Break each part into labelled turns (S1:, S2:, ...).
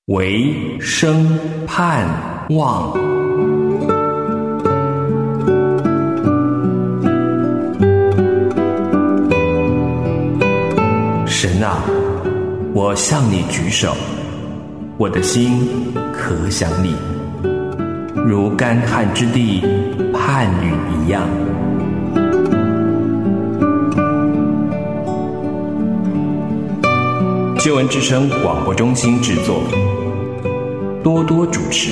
S1: 唯生盼望。神啊，我向你举手，我的心可想你，如干旱之地盼雨一样。救恩之声广播中心制作，多多主持。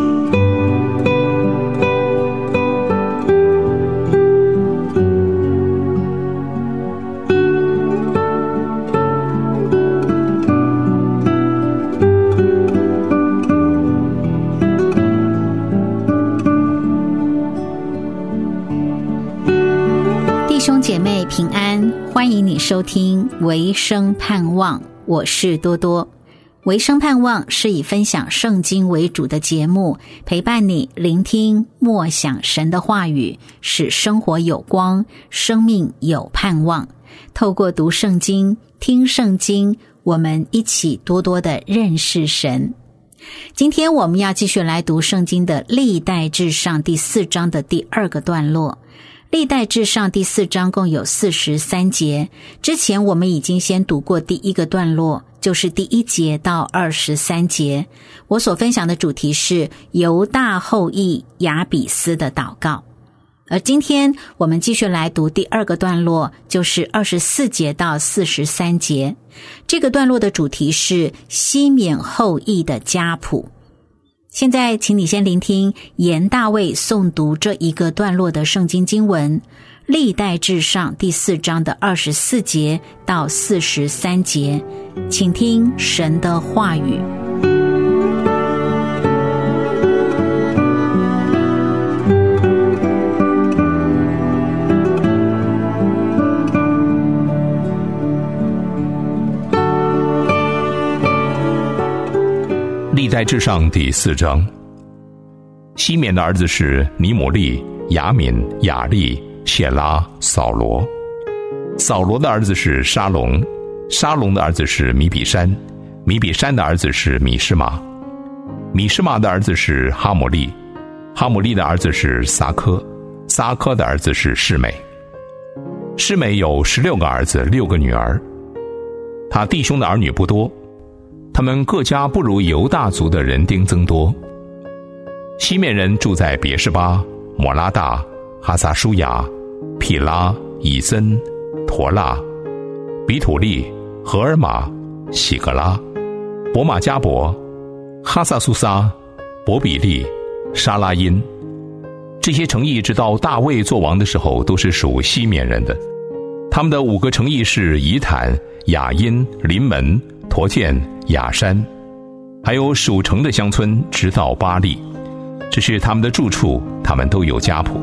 S2: 弟兄姐妹平安，欢迎你收听唯生盼望，我是多多。唯生盼望是以分享圣经为主的节目，陪伴你聆听默想神的话语，使生活有光，生命有盼望。透过读圣经、听圣经，我们一起多多的认识神。今天我们要继续来读圣经的历代志上第4章的第2个段落。历代志上第4章共有43节，之前我们已经先读过第1个段落，就是第1节到23节。我所分享的主题是犹大后裔亚比斯的祷告。而今天我们继续来读第2个段落，就是24节到43节。这个段落的主题是西缅后裔的家谱。现在请你先聆听严大卫诵读这一个段落的圣经经文，历代志上第4章的24节到43节，请听神的话语。
S3: 历代志上第4章，西缅的儿子是尼姆利、雅敏、雅利、谢拉、扫罗。扫罗的儿子是沙龙，沙龙的儿子是米比山，米比山的儿子是米施玛，米施玛的儿子是哈姆利，哈姆利的儿子是撒科，撒科的儿子是示每。示每有16个儿子，6个女儿。他弟兄的儿女不多，他们各家不如犹大族的人丁增多。西缅人住在别是巴、摩拉大、哈撒舒雅、毗拉、以森、陀拉、比土利、荷尔玛、喜格拉、伯马加伯、哈萨苏撒、伯比利、沙拉因。这些城邑直到大卫做王的时候都是属西缅人的。他们的5个城邑是以坦、雅因、临门、陀建、雅山，还有属城的乡村直到巴利。这是他们的住处，他们都有家谱。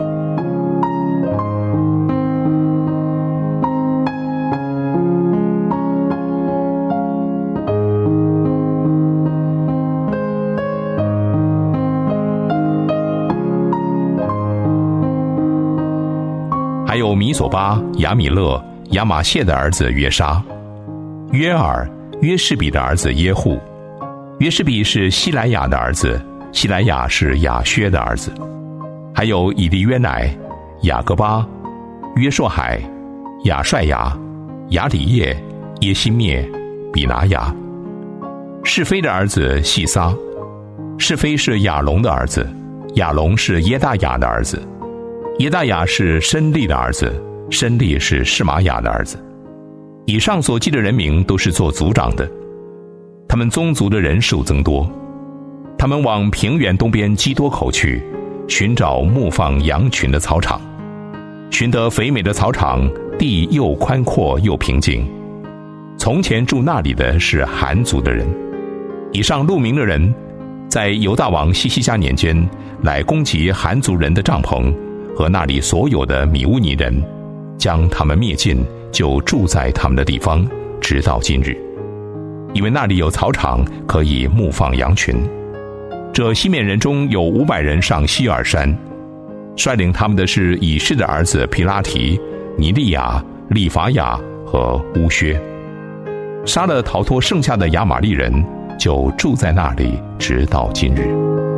S3: 还有米索巴、亚米勒、亚玛谢的儿子约沙、约尔、约士比的儿子耶户，约士比是希莱亚的儿子，希莱亚是亚薛的儿子。还有以利约乃、雅各巴、约硕海、亚帅亚、亚里叶、耶西灭、比拿雅。是非的儿子细撒，是非是亚龙的儿子，亚龙是耶大雅的儿子，耶大雅是申利的儿子，申利是示玛雅的儿子。以上所记的人名都是做族长的，他们宗族的人数增多。他们往平原东边基多口去，寻找牧放羊群的草场，寻得肥美的草场，地又宽阔又平静。从前住那里的是韩族的人。以上录名的人，在犹大王西西家年间来攻击韩族人的帐篷和那里所有的米乌尼人，将他们灭尽，就住在他们的地方，直到今日。因为那里有草场，可以牧放羊群。这西缅人中有500人上西尔山，率领他们的是以示的儿子皮拉提、尼利亚、利法亚和乌薛。杀了逃脱剩下的亚玛利人， 就住在那里，直到今日。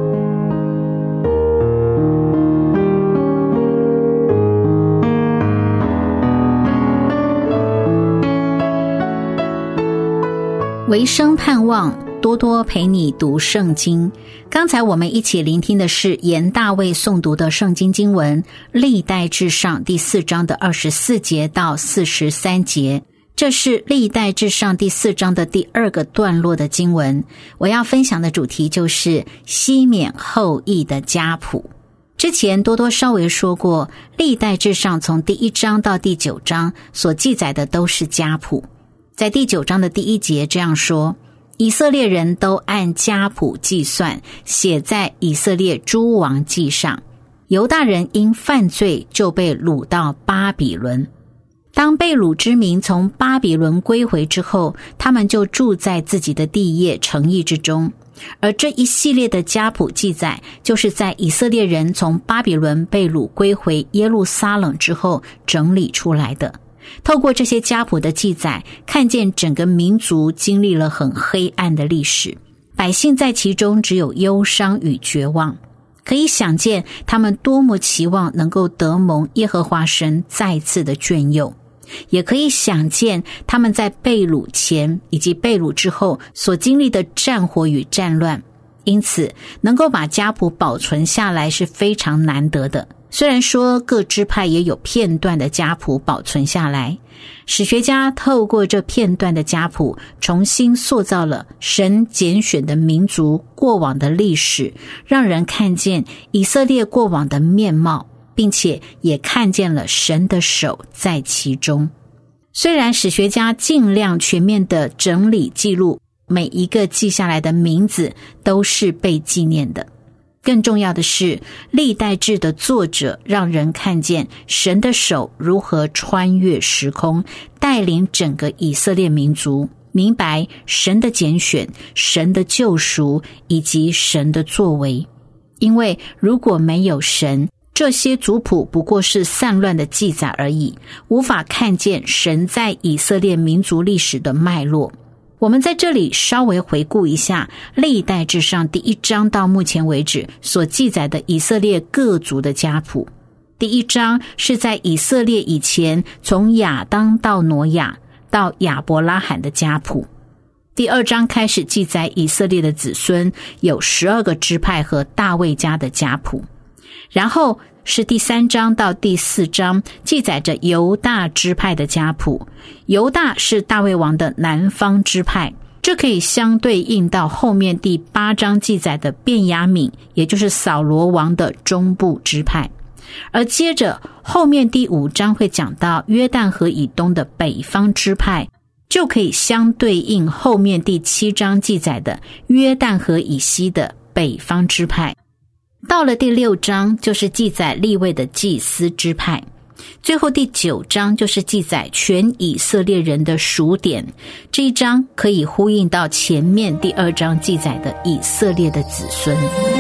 S2: 唯生盼望，多多陪你读圣经。刚才我们一起聆听的是严大卫诵读的圣经经文，历代志上第4章的24节到43节。这是历代志上第4章的第2个段落的经文。我要分享的主题就是西缅后裔的家谱。之前多多稍微说过，历代志上从第1章到第9章所记载的都是家谱。在第9章的第1节这样说，以色列人都按家谱计算，写在以色列诸王记上。犹大人因犯罪就被掳到巴比伦。当被掳之民从巴比伦归回之后，他们就住在自己的地业城邑之中。而这一系列的家谱记载，就是在以色列人从巴比伦被掳归回耶路撒冷之后整理出来的。透过这些家谱的记载，看见整个民族经历了很黑暗的历史，百姓在其中只有忧伤与绝望。可以想见他们多么期望能够得蒙耶和华神再次的眷佑，也可以想见他们在被掳前以及被掳之后所经历的战火与战乱。因此能够把家谱保存下来是非常难得的。虽然说各支派也有片段的家谱保存下来，史学家透过这片段的家谱重新塑造了神拣选的民族过往的历史，让人看见以色列过往的面貌，并且也看见了神的手在其中。虽然史学家尽量全面的整理记录，每一个记下来的名字都是被纪念的。更重要的是，历代志的作者让人看见神的手如何穿越时空，带领整个以色列民族明白神的拣选、神的救赎以及神的作为。因为如果没有神，这些族谱不过是散乱的记载而已，无法看见神在以色列民族历史的脉络。我们在这里稍微回顾一下历代志上第1章到目前为止所记载的以色列各族的家谱。第1章是在以色列以前，从亚当到挪亚到亚伯拉罕的家谱。第2章开始记载以色列的子孙，有12个支派和大卫家的家谱。然后是第3章到第4章记载着犹大支派的家谱。犹大是大卫王的南方支派，这可以相对应到后面第8章记载的便雅悯，也就是扫罗王的中部支派。而接着后面第5章会讲到约旦河以东的北方支派，就可以相对应后面第7章记载的约旦河以西的北方支派。到了第6章就是记载利未的祭司支派，最后第9章就是记载全以色列人的数点。这一章可以呼应到前面第2章记载的以色列的子孙。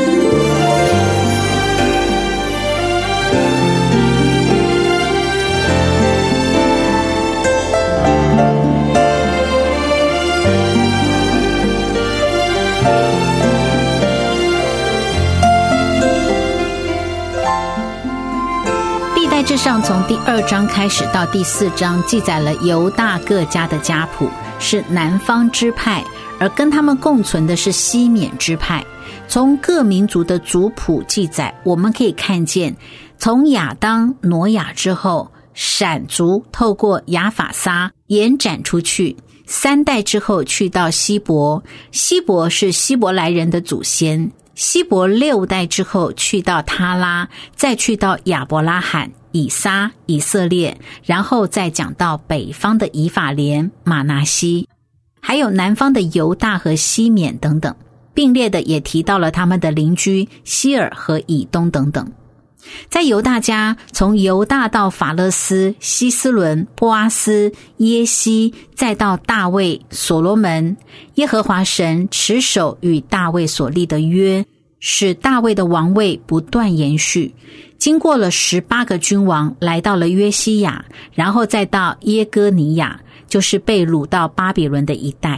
S2: 志上从第2章开始到第4章记载了犹大各家的家谱，是南方支派，而跟他们共存的是西缅支派。从各民族的族谱记载，我们可以看见从亚当、挪亚之后，闪族透过亚法撒延展出去，3代之后去到希伯，希伯是希伯来人的祖先，希伯6代之后去到他拉，再去到亚伯拉罕、以撒、以色列，然后再讲到北方的以法莲、马拿西，还有南方的犹大和西缅等等，并列的也提到了他们的邻居希尔和以东等等。在犹大家，从犹大到法勒斯、希斯伦、波阿斯、耶西，再到大卫、所罗门，耶和华神持守与大卫所立的约，使大卫的王位不断延续。经过了18个君王，来到了约西亚，然后再到耶哥尼亚，就是被掳到巴比伦的一代。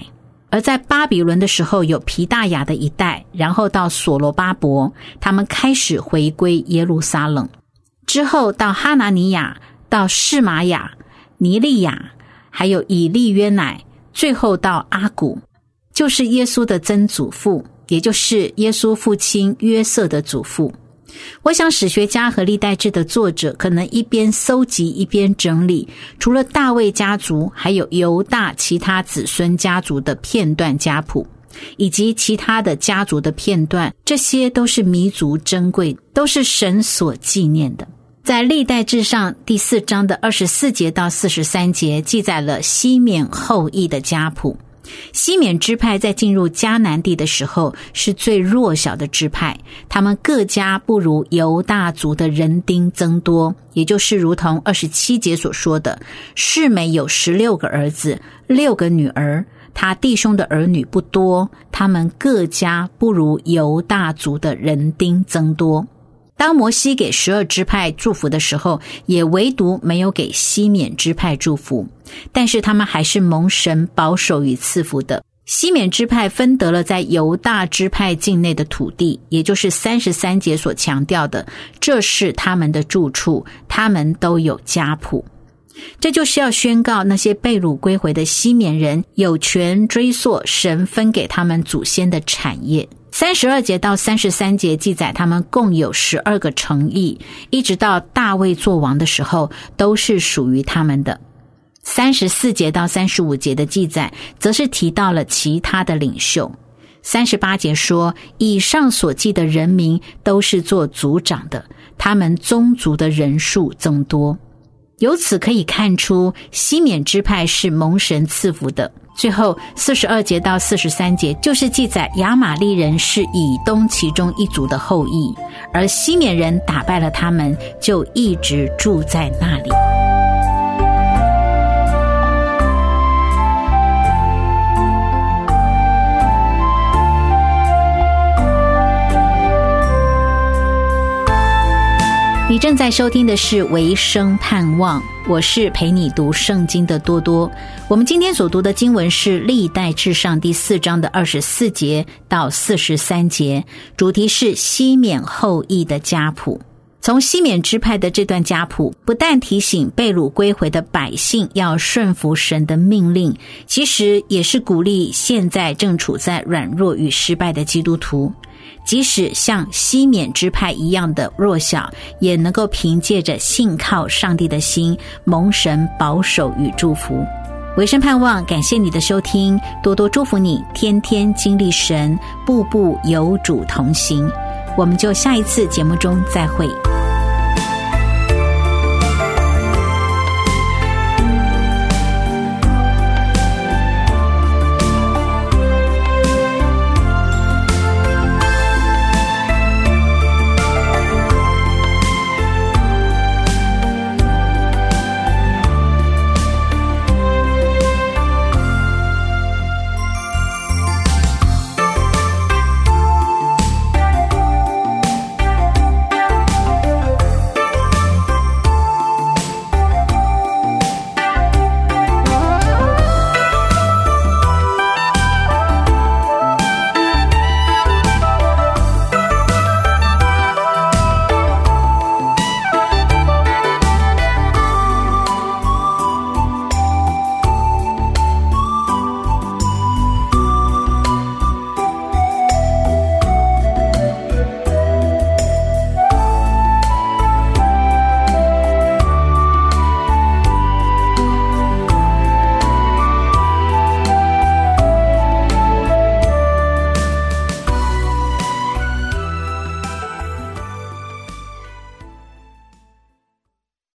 S2: 而在巴比伦的时候有皮大雅的一代，然后到所罗巴伯，他们开始回归耶路撒冷，之后到哈拿尼亚，到示玛雅、尼利亚，还有以利约乃，最后到阿古，就是耶稣的曾祖父，也就是耶稣父亲约瑟的祖父。我想史学家和历代志的作者可能一边搜集一边整理，除了大卫家族，还有犹大其他子孙家族的片段家谱，以及其他的家族的片段，这些都是弥足珍贵，都是神所纪念的。在历代志上第4章的24节到43节记载了西缅后裔的家谱。西缅支派在进入迦南地的时候是最弱小的支派，他们各家不如犹大族的人丁增多，也就是如同27节所说的，示每有16个儿子，6个女儿，他弟兄的儿女不多，他们各家不如犹大族的人丁增多。当摩西给12支派祝福的时候，也唯独没有给西缅支派祝福，但是他们还是蒙神保守与赐福的。西缅支派分得了在犹大支派境内的土地，也就是33节所强调的，这是他们的住处，他们都有家谱。这就是要宣告那些被掳归回的西缅人有权追溯神分给他们祖先的产业。32节到33节记载他们共有12个城邑，一直到大卫做王的时候都是属于他们的。34节到35节的记载则是提到了其他的领袖。38节说，以上所记的人民都是做族长的，他们宗族的人数增多。由此可以看出西缅支派是蒙神赐福的。最后42节到43节就是记载亚玛利人是以东其中一族的后裔，而西缅人打败了他们，就一直住在那里。你正在收听的是维生盼望，我是陪你读圣经的多多。我们今天所读的经文是历代志上第4章的24节到43节，主题是西缅后裔的家谱。从西缅支派的这段家谱，不但提醒被掳归回的百姓要顺服神的命令，其实也是鼓励现在正处在软弱与失败的基督徒，即使像西缅支派一样的弱小，也能够凭借着信靠上帝的心，蒙神保守与祝福。维生盼望，感谢你的收听，多多祝福你，天天经历神，步步有主同行。我们就下一次节目中再会。